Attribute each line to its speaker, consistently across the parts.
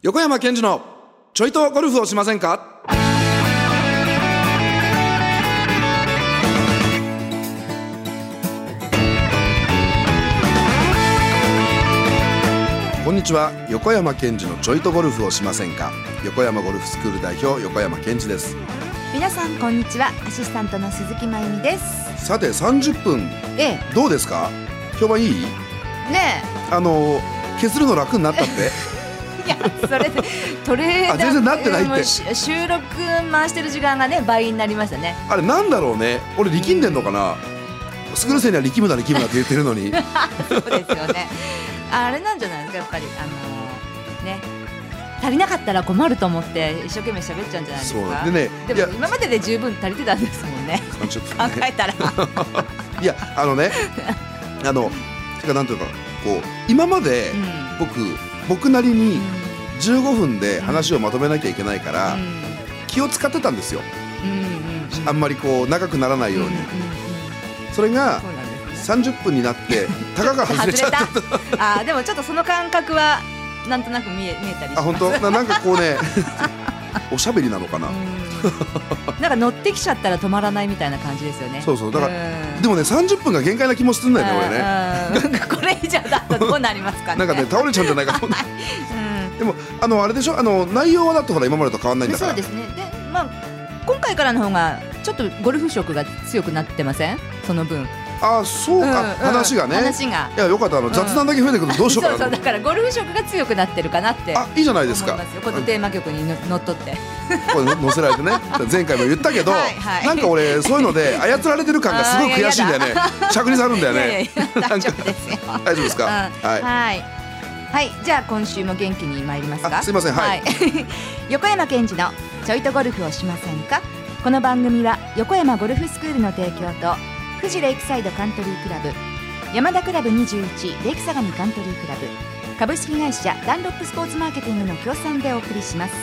Speaker 1: 横山健二のちょいとゴルフをしませんか。こんにちは。横山健二のちょいとゴルフをしませんか。横山ゴルフスクール代表横山健二です。
Speaker 2: 皆さんこんにちは。アシスタントの鈴木真由美です。
Speaker 1: さて30分、どうですか。評判いいね。削るの楽になったって
Speaker 2: いやそれでトレーダー
Speaker 1: 全然なってないって。
Speaker 2: 収録回してる時間がね倍になりましたね。
Speaker 1: あれなんだろうね。俺力んでんのかな。スクール生には力むな力むなって言ってるのに
Speaker 2: そうですよね。あれなんじゃないですか。やっぱりね、足りなかったら困ると思って一生懸命喋っちゃうんじゃないですか。
Speaker 1: そうでね、
Speaker 2: でも今までで十分足りてたんですもんね。
Speaker 1: 30分ね
Speaker 2: 考えたら
Speaker 1: いやなんていうかこう今まで僕なりに15分で話をまとめなきゃいけないから、気を使ってたんですよ、あんまりこう長くならないように、それが30分になってたかが外れちゃった
Speaker 2: でもちょっとその感覚はなんとなく見えたりします。
Speaker 1: 本当なんかこうねおしゃべりなのかな
Speaker 2: なんか乗ってきちゃったら止まらないみたいな感じですよね。
Speaker 1: そうだからでもね30分が限界な気もするんだよね俺ね。
Speaker 2: これ以上だとどうなりますかね。
Speaker 1: なんかね倒れちゃうんじゃないかと思ってでもあれでしょ、内容はだってほら今までと変わんないんだから。
Speaker 2: そうですね。で今回からの方がちょっとゴルフ色が強くなってません？その分。
Speaker 1: そうか、話がね。いやよかった。雑談だけ増えてくるとどうしようかな。
Speaker 2: そうだからゴルフ色が強くなってるかなって。
Speaker 1: いいじゃないですか。
Speaker 2: このテーマ曲にのっとって
Speaker 1: これ載せられてね。前回も言ったけどなんか俺そういうので操られてる感がすごく悔しいんだよね。しゃくり触るんだよね。
Speaker 2: 大丈夫ですよ。
Speaker 1: 大丈夫ですか。
Speaker 2: はい、じゃあ今週も元気に参りますか。
Speaker 1: すいません。
Speaker 2: 横山健二のちょいとゴルフをしませんか。この番組は横山ゴルフスクールの提供と富士レイクサイドカントリークラブ、山田クラブ21レイク相模カントリークラブ、株式会社ダンロップスポーツマーケティングの協賛でお送りします。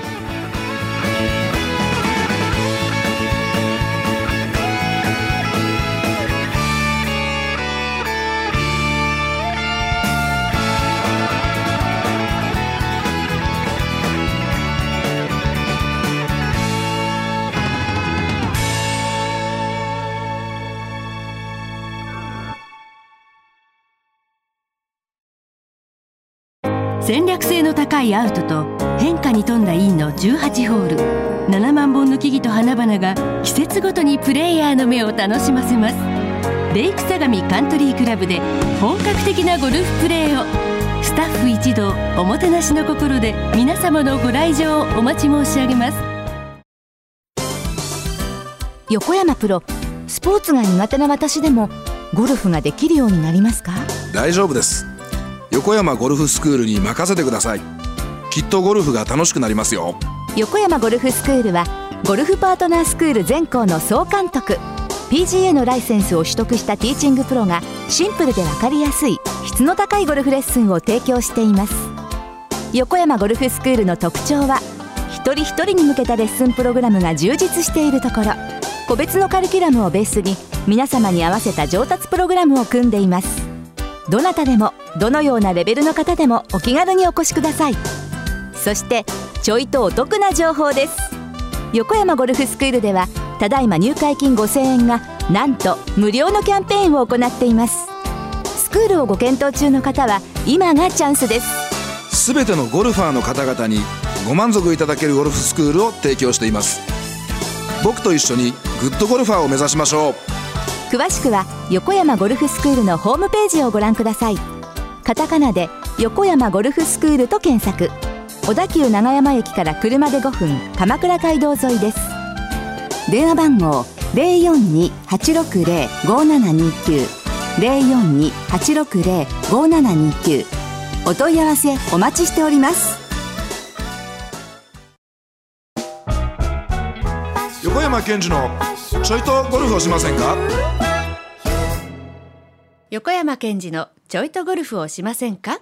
Speaker 3: 戦略性の高いアウトと変化に富んだインの18ホール、7万本の木々と花々が季節ごとにプレイヤーの目を楽しませます。レイク相模カントリークラブで本格的なゴルフプレーを。スタッフ一同おもてなしの心で皆様のご来場をお待ち申し上げます。
Speaker 2: 横山プロ、スポーツが苦手な私でもゴルフができるようになりますか？
Speaker 1: 大丈夫です。横山ゴルフスクールに任せてください。きっとゴルフが楽しくなりますよ。
Speaker 2: 横山ゴルフスクールはゴルフパートナースクール全校の総監督、 PGA のライセンスを取得したティーチングプロがシンプルで分かりやすい質の高いゴルフレッスンを提供しています。横山ゴルフスクールの特徴は一人一人に向けたレッスンプログラムが充実しているところ、個別のカリキュラムをベースに皆様に合わせた上達プログラムを組んでいます。どなたでもどのようなレベルの方でもお気軽にお越しください。そしてちょいとお得な情報です。横山ゴルフスクールではただいま入会金5000円がなんと無料のキャンペーンを行っています。スクールをご検討中の方は今がチャンスです。
Speaker 1: すべてのゴルファーの方々にご満足いただけるゴルフスクールを提供しています。僕と一緒にグッドゴルファーを目指しましょう。
Speaker 2: 詳しくは横山ゴルフスクールのホームページをご覧ください。カタカナで横山ゴルフスクールと検索。小田急長山駅から車で5分、鎌倉街道沿いです。電話番号 042-860-5729 042-860-5729。 お問い合わせお待ちしております。
Speaker 1: 横山健二のちょいとゴルフをしませんか。
Speaker 3: 横山健二のちょいとゴルフをしませんか。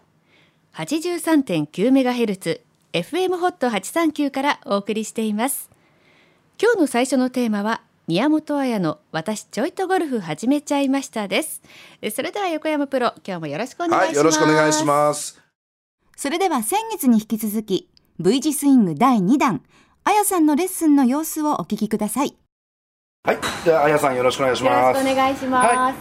Speaker 3: 83.9MHz FM ホット839からお送りしています。今日の最初のテーマは宮本彩の私ちょいとゴルフ始めちゃいましたです。それでは横山プロ、今日もよろしくお願いします。
Speaker 1: よろしくお願いします。
Speaker 2: それでは先月に引き続き V 字スイング第2弾、あやさんのレッスンの様子をお聞きください。
Speaker 1: はい、じゃああやさんよろしくお願いします。
Speaker 4: よろしくお願いします。
Speaker 1: はい、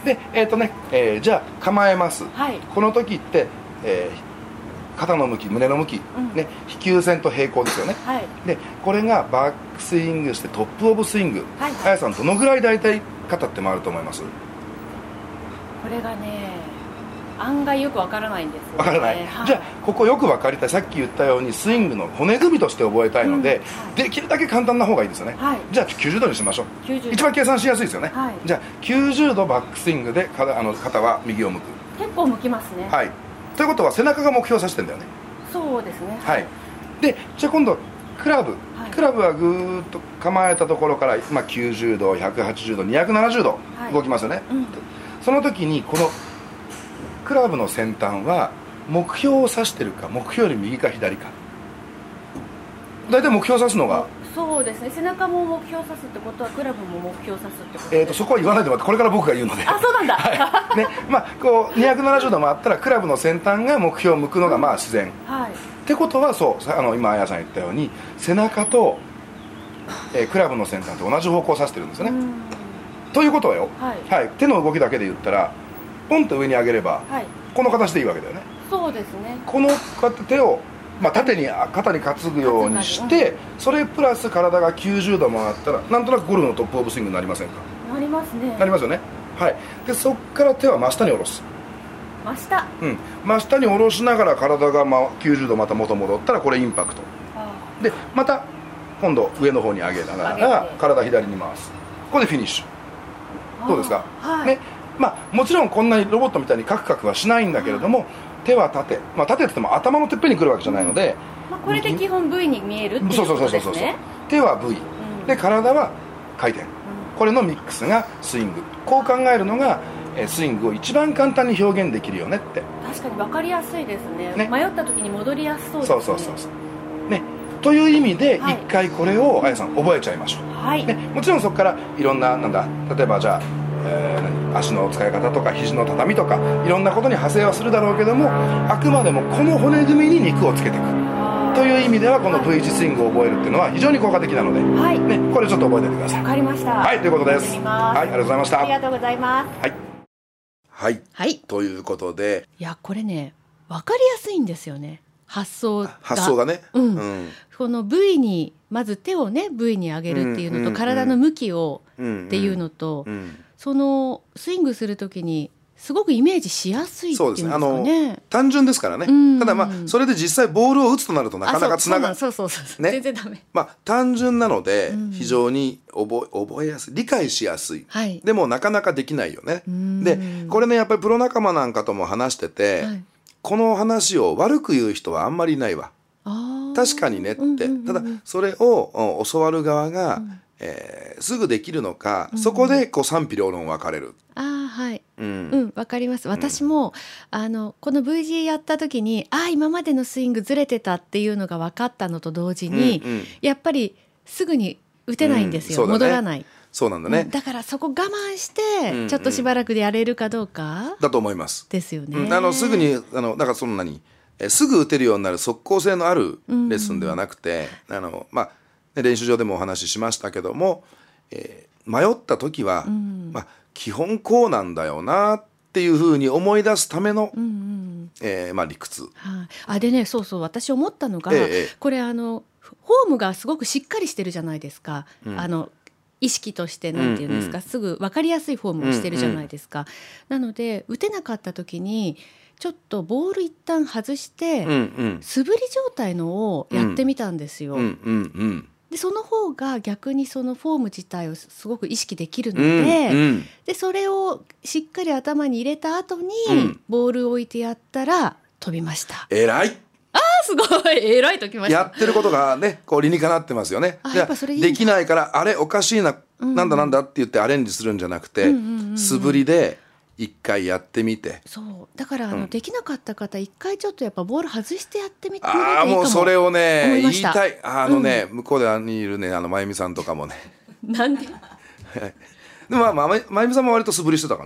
Speaker 1: でじゃあ構えます。
Speaker 4: はい、
Speaker 1: この時って、肩の向き、胸の向き、ね、飛球線と平行ですよね。
Speaker 4: はい、
Speaker 1: でこれがバックスイングしてトップオブスイング、
Speaker 4: はい、
Speaker 1: あやさんどのぐらい大体肩って回ると思います？
Speaker 4: これがね、案外よくわからないんですよね。
Speaker 1: わからない、はい、じゃあここよく分かりたい。さっき言ったようにスイングの骨組みとして覚えたいので、できるだけ簡単な方がいいですよね。はい、じゃあ90度にしましょう。一番計算しやすいですよね。はい、じゃあ90度バックスイングで肩は右を向く。
Speaker 4: 結構向きますね。
Speaker 1: はい、ということは背中が目標を指してるんだよね。
Speaker 4: そうですね。
Speaker 1: はい、でじゃあ今度クラブはぐーっと構えたところから、90度180度270度動きますよね。その時にこのクラブの先端は目標を指してるか目標より右か左か。大体目標を指すのが、
Speaker 4: そうですね。背中も目標を指すってことはクラブも目標を指すってことです。
Speaker 1: そこは言わないでもらって、これから僕が言うので。
Speaker 4: あ、そうなんだ。
Speaker 1: はいね、こう270度回ったらクラブの先端が目標を向くのが自然。はい。ってことはそう今あやさん言ったように背中と、クラブの先端と同じ方向を指してるんですよね。ということはよ、はい、手の動きだけで言ったらポンと上に上げれば、はい、この形でいいわけだよね。
Speaker 4: そうですね。
Speaker 1: この手を、縦に肩に担ぐようにして、それプラス体が90度回ったらなんとなくゴルフのトップオブスイングになりませんか？
Speaker 4: なりますね。
Speaker 1: なりますよね。はい。でそっから手は真下に下ろす。
Speaker 4: 真下。
Speaker 1: 真下に下ろしながら体が90度また元戻ったらこれインパクト。でまた今度上の方に上げながら体左に回す。ここでフィニッシュ。どうですか？はい。ね。もちろんこんなにロボットみたいにカクカクはしないんだけれども、手は縦、縦って言っても頭のてっぺんに来るわけじゃないので、
Speaker 4: これで基本 V に見えるっていうことですね。
Speaker 1: 手は V、で体は回転、これのミックスがスイング。こう考えるのがスイングを一番簡単に表現できるよねって。
Speaker 4: 確かに分かりやすいですね。迷った時に戻りやすそうですね。
Speaker 1: そうね。という意味で一回これをあやさん覚えちゃいましょう。はい。ね、もちろんそこからいろんな例えばじゃあ足の使い方とか肘の畳とかいろんなことに派生はするだろうけども、あくまでもこの骨組みに肉をつけていくという意味ではこの V 字スイングを覚えるっていうのは非常に効果的なので、ね、これちょっと覚えておいてください。
Speaker 4: わかりました。
Speaker 1: はい、ということです。はい、ありがとうございました。
Speaker 4: ありがとうございます。
Speaker 1: はい、ということで、
Speaker 3: いやこれね分かりやすいんですよね。発想がね、この V にまず手をね V に上げるっていうのと、体の向きをっていうのと、そのスイングするときにすごくイメージしやすいっていうんですかね。
Speaker 1: 単純ですからね。ただそれで実際ボールを打つとなるとなかなかつながる。
Speaker 3: 全然ダメ。
Speaker 1: 単純なので非常に覚えやすい、理解しやすい。でもなかなかできないよね。でこれねやっぱりプロ仲間なんかとも話してて、この話を悪く言う人はあんまりいないわ。確かにねって。ただそれを教わる側がすぐできるのか、そこで賛否両論分かれる。
Speaker 3: わかります。私もこの V 字やった時に今までのスイングずれてたっていうのが分かったのと同時に、やっぱりすぐに打てないんですよ。戻らない。
Speaker 1: そうなんだね。
Speaker 3: だからそこ我慢してちょっとしばらくでやれるかどうか
Speaker 1: だと思います。
Speaker 3: ですよね。
Speaker 1: すぐにだからそんなにすぐ打てるようになる即効性のあるレッスンではなくて、練習場でもお話ししましたけども、迷った時は、基本こうなんだよなっていうふうに思い出すための、理屈。
Speaker 3: でね、そう私思ったのが、これフォームがすごくしっかりしてるじゃないですか。意識としてなんていうんですか、すぐ分かりやすいフォームをしてるじゃないですか。なので打てなかった時にちょっとボール一旦外して、素振り状態のをやってみたんですよ。でその方が逆にそのフォーム自体をすごく意識できるので、でそれをしっかり頭に入れた後にボールを置いてやったら飛びました。
Speaker 1: 偉い。
Speaker 3: すごい偉いときました。
Speaker 1: やってることがね理にかなってますよね。できないからあれおかしいな、なんだって言ってアレンジするんじゃなくて、素振りで一回やってみて。
Speaker 3: そうだからできなかった方一回ちょっとやっぱボール外してやってみてくれるといいかも。
Speaker 1: もうそれをね言いたい。向こうにいるねまゆみさんとかもね。
Speaker 3: なんで？
Speaker 1: でもまゆみさんも割と素振りしてたかな。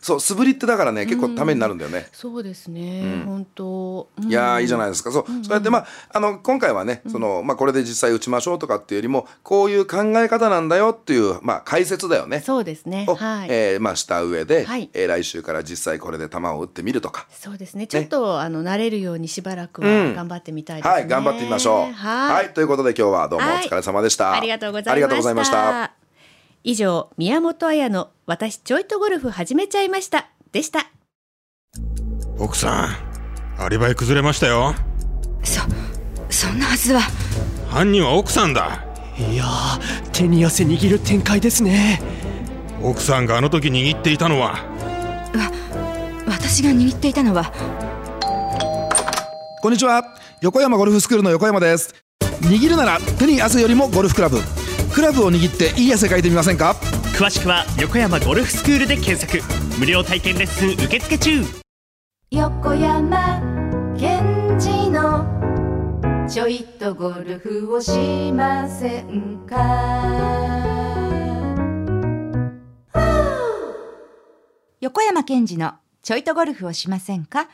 Speaker 1: そう素振りってだからね結構ためになるんだよね。
Speaker 4: そうですね、本当、
Speaker 1: いやいいじゃないですか。そうやって今回はねこれで実際打ちましょうとかっていうよりもこういう考え方なんだよっていう解説だよね。
Speaker 4: そうですね、
Speaker 1: を
Speaker 4: はい、
Speaker 1: した上で、
Speaker 4: はい
Speaker 1: 来週から実際これで球を打ってみるとか。
Speaker 4: そうですね、ちょっと慣れるようにしばらくは頑張ってみたいですね。
Speaker 1: はい、頑張ってみましょう。はい、ということで今日はどうもお疲れ様でした。
Speaker 4: ありがとうございました。以上、宮本彩の私ちょいとゴルフ始めちゃいましたでした。
Speaker 5: 奥さん、アリバイ崩れましたよ。
Speaker 6: そんなはずは。
Speaker 5: 犯人は奥さんだ。
Speaker 7: いやー、手に汗握る展開ですね。
Speaker 5: 奥さんがあの時握っていたのは。
Speaker 6: 私が握っていたのは。
Speaker 1: こんにちは、横山ゴルフスクールの横山です。握るなら手に汗よりもゴルフクラブ。クラブを握っていい汗かいてみませんか。
Speaker 8: 詳しくは横山ゴルフスクールで検索。無料体験レッスン受付中。
Speaker 2: 横山健二のちょいとゴルフをしませんか。横山健二のちょいとゴルフをしませんか。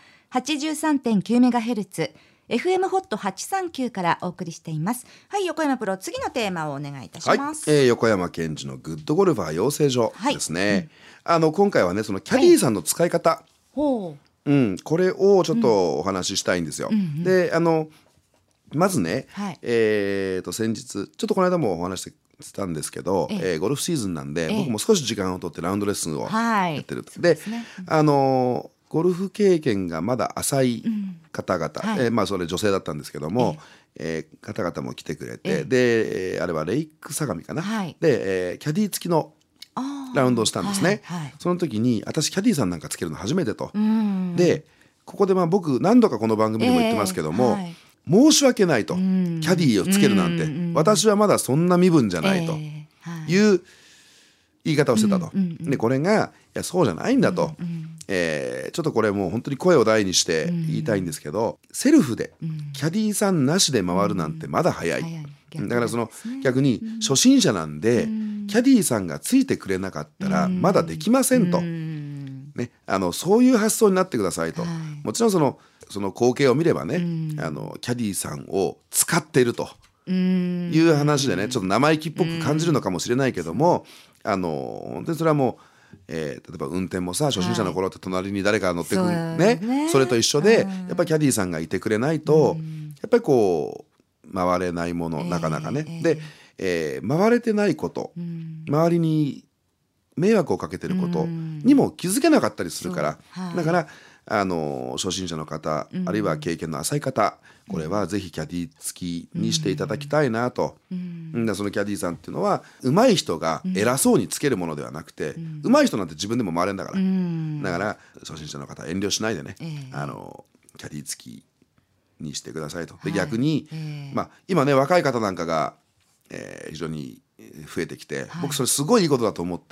Speaker 2: 83.9MHz FM ホット839からお送りしています。はい、横山プロ、次のテーマをお願いいたします。
Speaker 1: はい、横山健二のグッドゴルファー養成所ですね。今回はねそのキャディーさんの使い方、これをちょっとお話ししたいんですよ。でまずね、先日ちょっとこの間もお話したんですけど、ゴルフシーズンなんで、僕も少し時間を取ってラウンドレッスンをやってる。でゴルフ経験がまだ浅い方々、それ女性だったんですけども、方々も来てくれて、で、あれはレイク相模かな、で、キャディー付きのラウンドをしたんですね。その時に私キャディーさんなんかつけるの初めてと。でここで僕何度かこの番組でも言ってますけども、申し訳ないと、キャディーをつけるなんて、私はまだそんな身分じゃないという言い方をしてたと。でこれがいやそうじゃないんだと、ちょっとこれもう本当に声を大にして言いたいんですけど、セルフでキャディーさんなしで回るなんてまだ早い。だから逆に初心者なんでキャディーさんがついてくれなかったらまだできませんと、ね、そういう発想になってくださいと。もちろんその光景を見ればね、キャディーさんを使っているという話でね、ちょっと生意気っぽく感じるのかもしれないけども、本当にそれはもう例えば運転もさ、初心者の頃って隣に誰か乗ってくるね、それと一緒でやっぱりキャディーさんがいてくれないとやっぱりこう回れないもの、なかなかね。で、回れてないこと、周りに迷惑をかけてることにも気づけなかったりするから、だから初心者の方、あるいは経験の浅い方、これはぜひキャディー付きにしていただきたいなと。そのキャディーさんっていうのは上手い人が偉そうにつけるものではなくて、上手い人なんて自分でも回れるんだから、だから初心者の方遠慮しないでね、キャディー付きにしてくださいと。で逆に、今ね若い方なんかが、非常に増えてきて、僕それすごいいいことだと思って、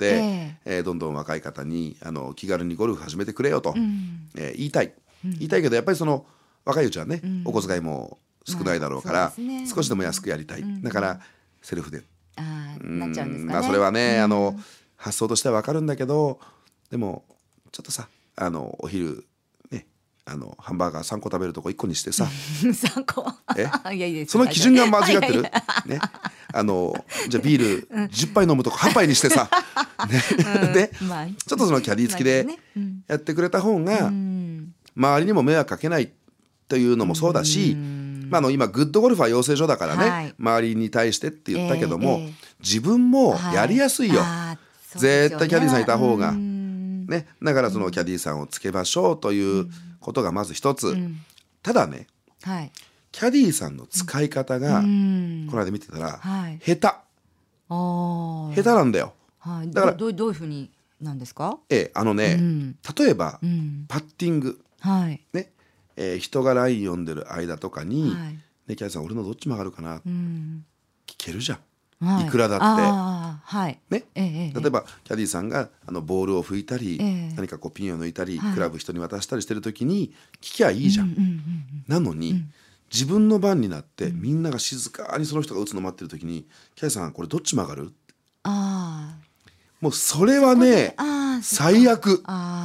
Speaker 1: どんどん若い方に気軽にゴルフ始めてくれよと、言いたいけど、やっぱりその若いうちはね、お小遣いも少ないだろうから、少しでも安くやりたい、だからセルフで
Speaker 2: なっちゃうんですかね。
Speaker 1: それはね、発想としては分かるんだけど、でもちょっとさお昼ねハンバーガー3個食べるとこ1個にしてさ
Speaker 2: 3個いやいい
Speaker 1: その基準が間違ってる、ね、じゃあビール10杯飲むとこ8杯にしてさ、でちょっとそのキャディー付きでやってくれた方が周りにも迷惑かけないというのもそうだし、今グッドゴルファー養成所だからね、周りに対してって言ったけども、自分もやりやすいよ、絶対キャディーさんいた方がね。だからそのキャディーさんをつけましょうということがまず一つ。ただね、キャディーさんの使い方がこの間見てたら下手なんだよ。
Speaker 2: だからどういうふうになんですか。
Speaker 1: 例えばパッティングね、人がライン読んでる間とかに、ね、キャディーさん俺のどっち曲がるかな、聞けるじゃん、いくらだってね。例えばキャディーさんがボールを拭いたり、何かこうピンを抜いたり、クラブ人に渡したりしてる時に聞きゃいいじゃん。なのに自分の番になってみんなが静かにその人が打つの待ってる時に、キャディーさんこれどっち曲がる、もうそれはね最悪。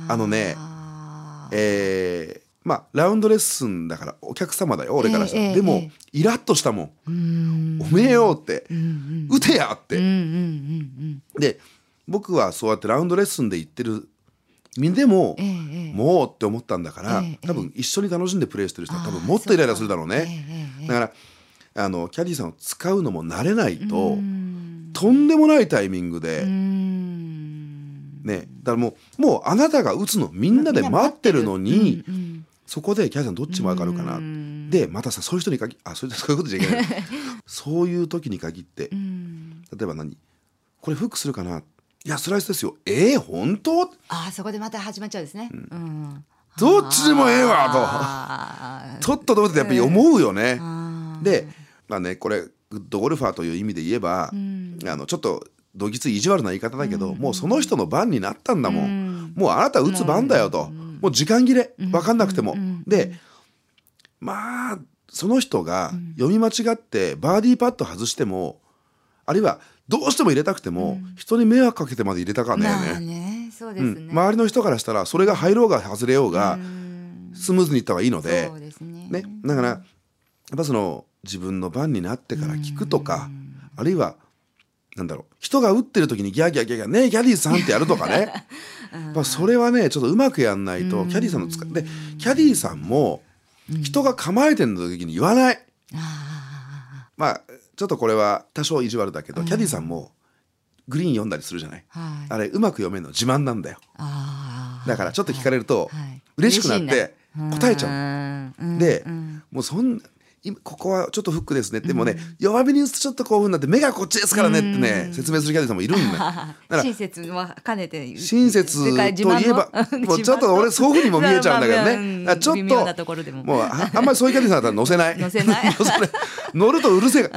Speaker 1: まあラウンドレッスンだからお客様だよ俺からしたら、でもイラッとしたもん、おめえよって、打てやって、で僕はそうやってラウンドレッスンで言ってる身でも、もうって思ったんだから、多分一緒に楽しんでプレーしてる人は多分もっとイライラするだろうね。だからキャディーさんを使うのも慣れないと、とんでもないタイミングでね、だからもうあなたが打つのみんなで待ってるのに、そこでキャディーさんどっちも分かるかな、でまたさそういう人に限そういうことじゃいけないそういう時に限って、例えばこれフックするかな、いやスライスですよ、本当？
Speaker 6: そこでまた始まっちゃうんですね。
Speaker 1: どっちでもええわとちょっとどうってやっぱり思うよね。でまあね、これグッドゴルファーという意味で言えば、ちょっとどぎつい意地悪な言い方だけど、もうその人の番になったんだもん、もうあなた打つ番だよと、もう時間切れ分かんなくても、でまあその人が読み間違ってバーディーパット外しても、あるいはどうしても入れたくても、人に迷惑かけてまで入れたかね、
Speaker 6: そうですね、
Speaker 1: 周りの人からしたらそれが入ろうが外れようがスムーズにいった方がいいので、
Speaker 6: そうですね、
Speaker 1: だからやっぱその自分の番になってから聞くとか、あるいは人が打ってる時にギャーギャーギャーギャーねキャディーさんってやるとかねそれはねちょっとうまくやんないと、キャディーさんの使いで、キャディーさんも人が構えてる時に言わない、まあちょっとこれは多少意地悪だけど、キャディーさんもグリーン読んだりするじゃない、あれうまく読めるの自慢なんだよ。だからちょっと聞かれると嬉しくなって答えちゃう、でもうここはちょっとフックですね、でもね弱火に打つとちょっと興奮になって目がこっちですからねってね、説明するキャディーさんもいるんだよ。だから
Speaker 6: 親切は兼ねて
Speaker 1: 親切といえばもうちょっと俺そういうふうにも見えちゃうんだけどね、ちょっともうあんまりそういうキャディーさんだったら乗せない乗るとうるせえ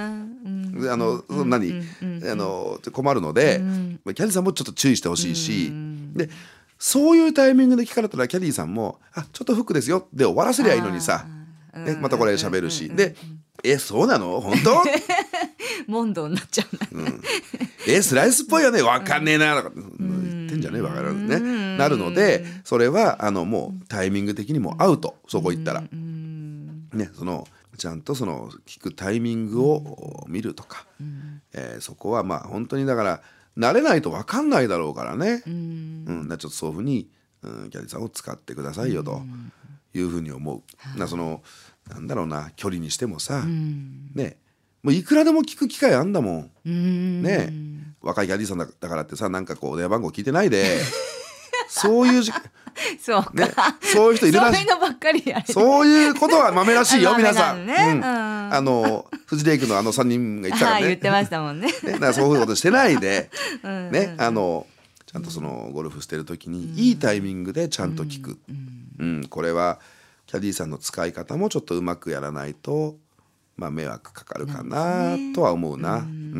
Speaker 1: 困るので、キャディーさんもちょっと注意してほしいし、でそういうタイミングで聞かれたらキャディーさんもちょっとフックですよで終わらせりゃいいのにさ、またこれ喋るし、でそうなの本当
Speaker 6: 問答になっちゃう、
Speaker 1: スライスっぽいよね分かんねえなとか言ってんじゃねえ分かるねなるので、それはもうタイミング的にもアウト、そこ行ったらね、ちゃんと聞くタイミングを見るとか、そこはまあ本当にだから慣れないと分かんないだろうからね、ちょっとそういうふうに、キャディーさんを使ってくださいよというふうに思う。なんだろうな、距離にしてもさ、ね、もういくらでも聞く機会あんだもん、ね、若いキャディーさんだからってさ、なんかこう電話番号聞いてないでそういう
Speaker 6: そうか、
Speaker 1: ね、そういう人いるらしい。
Speaker 6: そういうのばっかりやる。
Speaker 1: そういうことは豆らしいよ皆さん。フジレイクの3人が言ってたからね。
Speaker 6: 言ってましたもんね。
Speaker 1: だからそういうことしてないで、ね、ちゃんとゴルフしてる時にいいタイミングでちゃんと聞く。これはキャディーさんの使い方もちょっとうまくやらないと、まあ迷惑かかるかなとは思うな。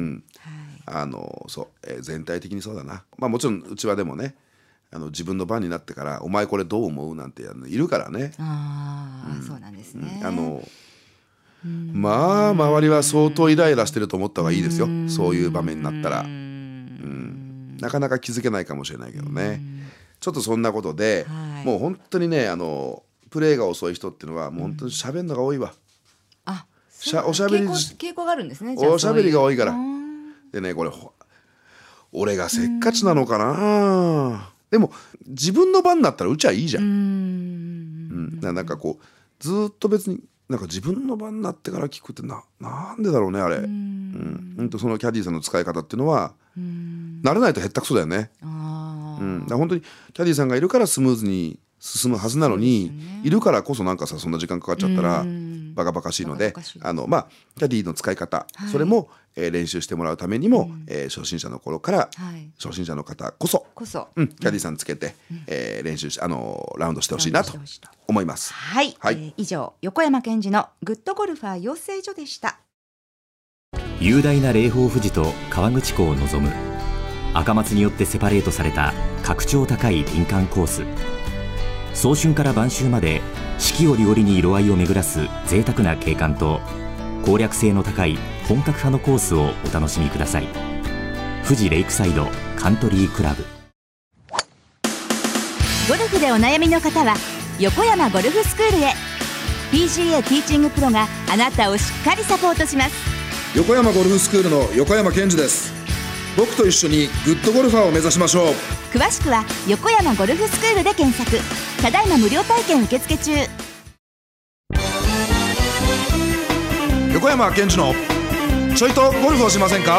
Speaker 1: 全体的にそうだな。まあもちろんうちわでもね。自分の番になってからお前これどう思うなんているからね。
Speaker 6: そうなんですね。
Speaker 1: まあ周りは相当イライラしてると思った方がいいですよ、そういう場面になったら。なかなか気づけないかもしれないけどね。ちょっとそんなことで、もう本当にねプレーが遅い人っていうのはもう本当に喋るのが多いわ。おしゃべり
Speaker 6: 傾向があるんですね。
Speaker 1: おしゃべりが多いから。でねこれ俺がせっかちなのかな。でも自分の番になったら打ちゃいいじゃん。なんかこうずっと別になんか自分の番になってから聞くってなんでだろうねあれ。そのキャディーさんの使い方っていうのは慣れないとへったくそだよね。だから本当にキャディーさんがいるからスムーズに進むはずなのに、いるからこそなんかさそんな時間かかっちゃったらバカバカしいので、まあキャディーの使い方、それも練習してもらうためにも、初心者の頃から、初心者の方こそ、キャディーさんつけて、練習しラウンドしてほしいなと思います。
Speaker 6: 以上横山健二のグッドゴルファー養成所でした。
Speaker 9: 雄大な霊峰富士と河口湖を望む赤松によってセパレートされた格調高い林間コース。早春から晩秋まで四季折々に色合いを巡らす贅沢な景観と攻略性の高い本格派のコースをお楽しみください。富士レイクサイドカントリークラブ。
Speaker 2: ゴルフでお悩みの方は横山ゴルフスクールへ。 PGA ティーチングプロがあなたをしっかりサポートします。
Speaker 10: 横山ゴルフスクールの横山健二です。僕と一緒にグッドゴルファーを目指しましょう。
Speaker 2: 詳しくは横山ゴルフスクールで検索。ただいま無料体験受付中。
Speaker 10: 横山健二のちょいとゴルフをしませんか。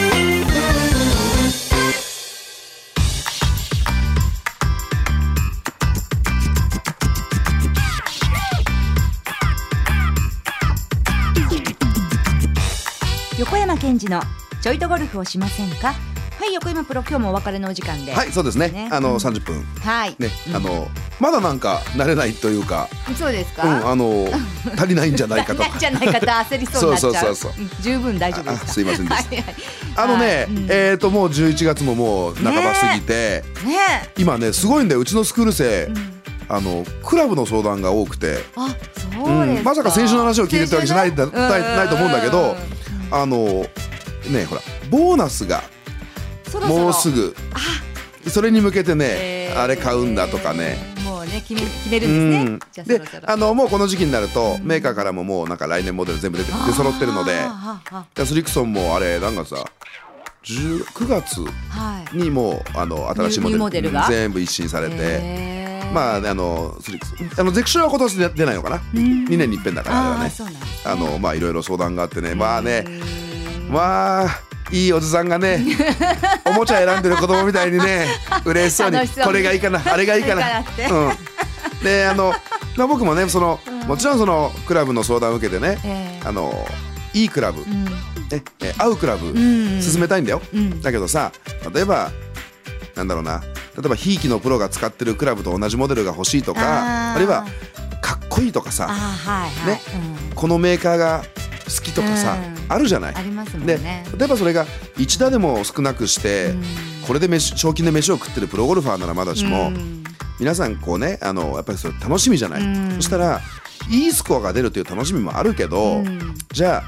Speaker 6: 横山健二のちょいとゴルフをしませんか。はい、横山プロ、今日もお別れのお時間で。
Speaker 1: はい、そうですね。30分。
Speaker 6: はい。
Speaker 1: ね、まだなんか慣れないというか。
Speaker 6: そうですか。
Speaker 1: 足りないんじゃないかとか。
Speaker 6: じゃないかと焦りそうになっちゃう。
Speaker 1: そう。
Speaker 6: 十分大丈夫ですか。
Speaker 1: すいませんでした。もう11月ももう半ば過ぎて、今ねすごいんだよ。うちのスクール生。クラブの相談が多くて、
Speaker 6: そうですか。
Speaker 1: まさか先週の話を聞いてたわけじゃないと思うんだけど、ね、ほらボーナスがもうすぐ、それに向けてね、あれ買うんだとかね、
Speaker 6: もうね決めるんですね。
Speaker 1: で、もうこの時期になるとメーカーからももうなんか来年モデル全部出揃ってるので、スリクソンもあれなんかさ9月にもう新しいモデル全部一新されて。まあゼクションは今年出ないのかな。2年に一遍だからあれはね。まあいろいろ相談があってね、まあね、まあいいおじさんがねおもちゃ選んでる子供みたいにね嬉しそうにこれがいいかなあれがいいかな。で僕もねもちろんそのクラブの相談を受けてね、いいクラブ合うクラブ進めたいんだよ。だけどさ、例えばなんだろうな、例えばひいきのプロが使ってるクラブと同じモデルが欲しいとか、あるいはかっこいいとかさ、ね、このメーカーが好きとかさ、あるじゃない。
Speaker 6: ありますもんね。
Speaker 1: で例えばそれが1打でも少なくして、これで賞金で飯を食ってるプロゴルファーならまだしも、皆さんこうねやっぱりそれ楽しみじゃない。そしたらいいスコアが出るという楽しみもあるけど、じゃあ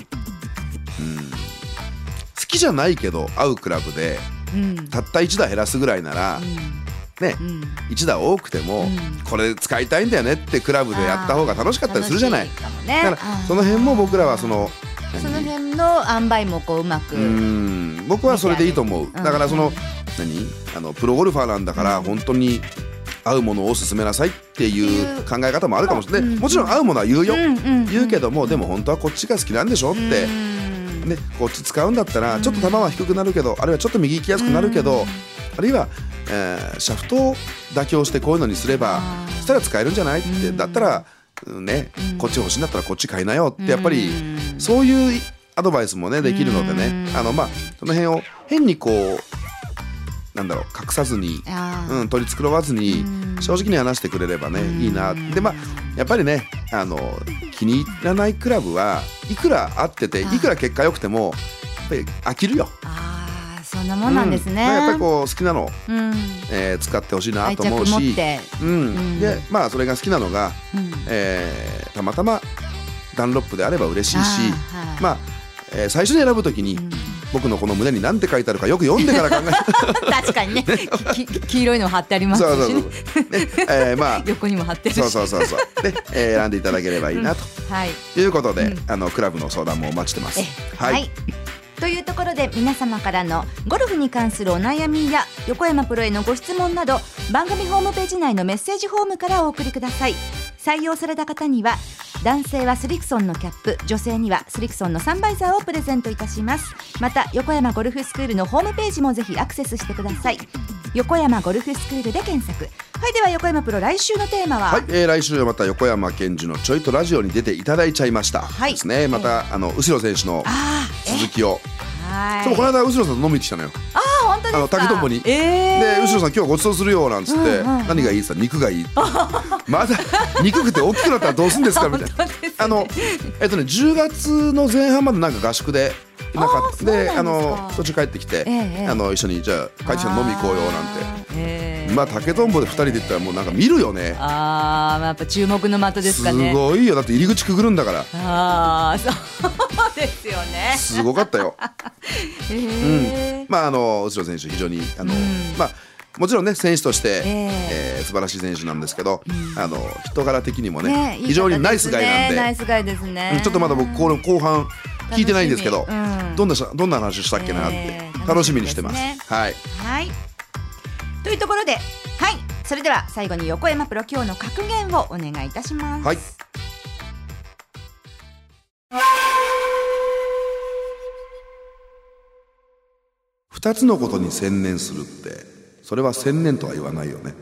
Speaker 1: 好きじゃないけど合うクラブでたった1打減らすぐらいなら、ね、1打多くてもこれ使いたいんだよねってクラブでやった方が楽しかったりするじゃない。だからその辺も僕らはその
Speaker 6: 辺の塩梅もこううまく、
Speaker 1: 僕はそれでいいと思う。だからプロゴルファーなんだから本当に合うものを勧めなさいっていう考え方もあるかもしれない。もちろん合うものは言うよ、言うけども、でも本当はこっちが好きなんでしょって。ね、こっち使うんだったらちょっと球は低くなるけど、あるいはちょっと右行きやすくなるけど、あるいは、シャフトを妥協してこういうのにすればそしたら使えるんじゃないって、だったらね、こっち欲しいんだったらこっち買いなよって、やっぱりそういうアドバイスもねできるのでね、その辺を変にこうなんだろう隠さずに、取り繕わずに正直に話してくれればね、いいな。でやっぱりね気に入らないクラブはいくら合ってていくら結果良くてもやっぱり飽きるよ。
Speaker 6: そんなもんなんですね。
Speaker 1: やっぱりこう好きなの、使ってほしいなと思うし、でそれが好きなのが、たまたまダンロップであれば嬉しいし、最初に選ぶときに、僕のこの胸に何て書いてあるかよく読んでから考え
Speaker 6: 確かにね黄色いの貼ってありますしね。横にも貼ってるし、
Speaker 1: そうで、選んでいただければいいなということで、クラブの相談もお待ちしてます。はい、
Speaker 6: というところで皆様からのゴルフに関するお悩みや横山プロへのご質問など、番組ホームページ内のメッセージフォームからお送りください。採用された方には男性はスリクソンのキャップ、女性にはスリクソンのサンバイザーをプレゼントいたします。また横山ゴルフスクールのホームページもぜひアクセスしてください。横山ゴルフスクールで検索。はい、では横山プロ、来週のテーマは、
Speaker 1: 来週はまた横山健二のちょいとラジオに出ていただいちゃいましたですね。また後ろ選手の続きを、そうこの間後ろさんと飲みに来たのよ。
Speaker 6: 本当ですか。
Speaker 1: 竹とんぼに、で後ろさん今日ごちそうするよなんつって、何がいいって言ったら肉がいいまだ肉食って大きくなったらどうするんですかみたいな。10月の前半までなんか合宿でいなかったで、途中帰ってきて、一緒にじゃあ帰ってきたら飲み行こうよなんて、竹とんぼで2人で行ったらもうなんか見るよね。
Speaker 6: やっぱ注目の的ですかね。
Speaker 1: すごいよ、だって入り口くぐるんだから。
Speaker 6: そうですよね。
Speaker 1: すごかったよ。後ろ選手非常にもちろんね選手として、素晴らしい選手なんですけど、人柄的にもね非常にナイスガイなんで、
Speaker 6: ナイスガイですね。
Speaker 1: ちょっとまだ僕この後半聞いてないんですけど、どんな話をしたっけなって楽しみにしてます。はい、
Speaker 6: はい、というところで、はい、それでは最後に横山プロ今日の格言をお願いいたします。
Speaker 1: はい、2つのことに専念するってそれは専念とは言わないよね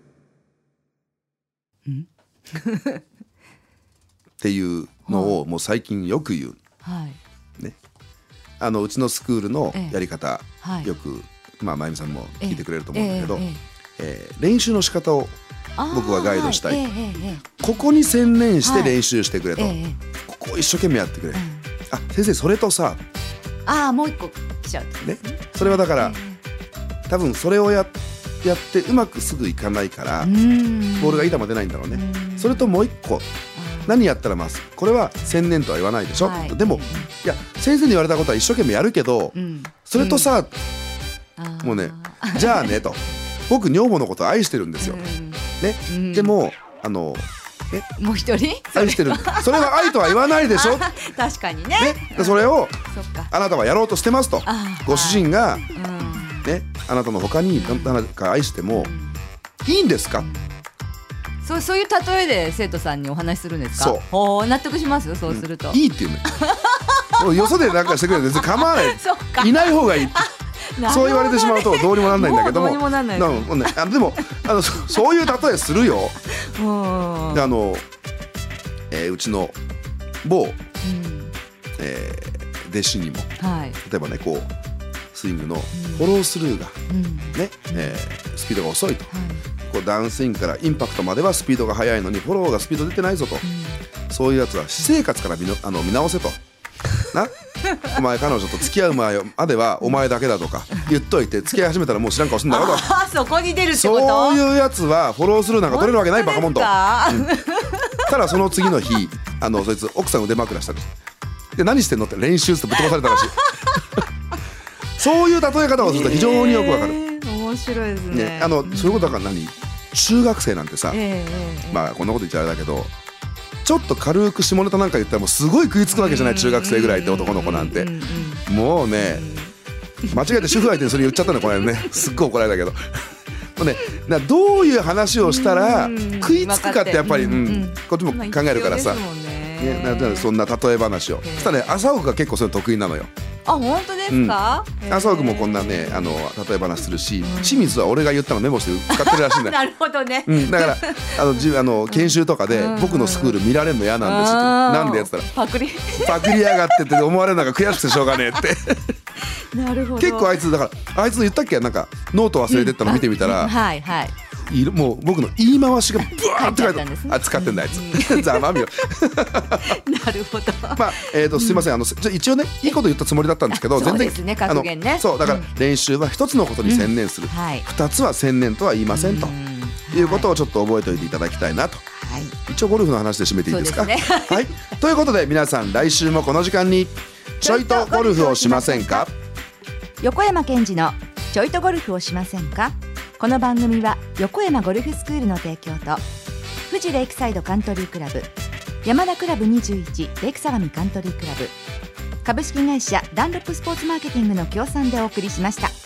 Speaker 1: っていうのをもう最近よく言う、ね、うちのスクールのやり方、よくまゆみさんも聞いてくれると思うんだけど、練習の仕方を僕はガイドしたい、ここに専念して練習してくれと、ここを一生懸命やってくれ、あ、先生それとさ
Speaker 6: もう一個来ちゃうね。
Speaker 1: それはだから、多分それをやってうまくすぐいかないからボールがいい球出ないんだろうね。それともう一個何やったらますこれは専念とは言わないでしょ、でもいや先生に言われたことは一生懸命やるけど、それとさ、もうねじゃあねと、僕女房のことを愛してるんですよ、ね、でもも
Speaker 6: う一人
Speaker 1: 愛してるそれは愛とは言わないでしょ
Speaker 6: 確かにね。
Speaker 1: それをあなたはやろうとしてますと、ご主人が、あなたの他に誰か愛してもいいんですか、
Speaker 6: そういう例えで生徒さんにお話しするんですか。そう納得しますよ。そうすると、
Speaker 1: いいっていうねよそでなんかしてくれて別に構わないいない方がいいそう言われてしまうとどうにもなんないんだけども、でもそういう例えするよ。でうちの某、弟子にも、例えばねこうスイングのフォロースルーが、ねスピードが遅いと、こうダウンスイングからインパクトまではスピードが速いのにフォローがスピード出てないぞと、そういうやつは私生活から見直せとなお前彼女と付き合う前まではお前だけだとか言っといて付き合い始めたらもう知らん顔すんだろと
Speaker 6: そこに出るってこと。
Speaker 1: そういうやつはフォロースルーなんか取れるわけないバカモンと、ただその次の日そいつ奥さん腕枕したりで何してんのって練習ってぶっ飛ばされたらしいそういう例え方をすると非常によくわかる。
Speaker 6: 面白いですね。
Speaker 1: そういうことだから中学生なんてさ、まあこんなこと言っちゃあれだけどちょっと軽く下ネタなんか言ったらもうすごい食いつくわけじゃない。中学生ぐらいって男の子なんてもうね間違えて主婦相手にそれ言っちゃったのこれねすっごい怒られたけどもうねどういう話をしたら食いつくかってやっぱりこっちも考えるからさ、そんな例え話をそしたらね朝岡が結構それ得意なのよ。
Speaker 6: 本当ですか。
Speaker 1: 朝岡もこんなね例え話するし、清水は俺が言ったのメモして使ってるらしいんだよ
Speaker 6: なるほどね、
Speaker 1: だから研修とかで僕のスクール見られるの嫌なんですって、なんでやったらパクリやがってって思われるのが悔しくてしょうがねえって
Speaker 6: なるほど。
Speaker 1: 結構あいつ言ったっけ、なんかノート忘れてったの見てみたら、もう僕の言い回しがブワーって書いてある。使ってんだあいつざまみよ
Speaker 6: なるほど。
Speaker 1: すいません一応ねいいこと言ったつもりだったんですけど、
Speaker 6: そうですね格言ね。
Speaker 1: そうだから練習は一つのことに専念する、二つは専念とは言いませんということをちょっと覚えておいていただきたいなと。一応ゴルフの話で締めていいですか。はい、ということで皆さん来週もこの時間にちょいとゴルフをしませんか。
Speaker 6: 横山健二のちょいとゴルフをしませんか。この番組は横山ゴルフスクールの提供と富士レイクサイドカントリークラブ、山田クラブ21レイク相模カントリークラブ、株式会社ダンロップスポーツマーケティングの協賛でお送りしました。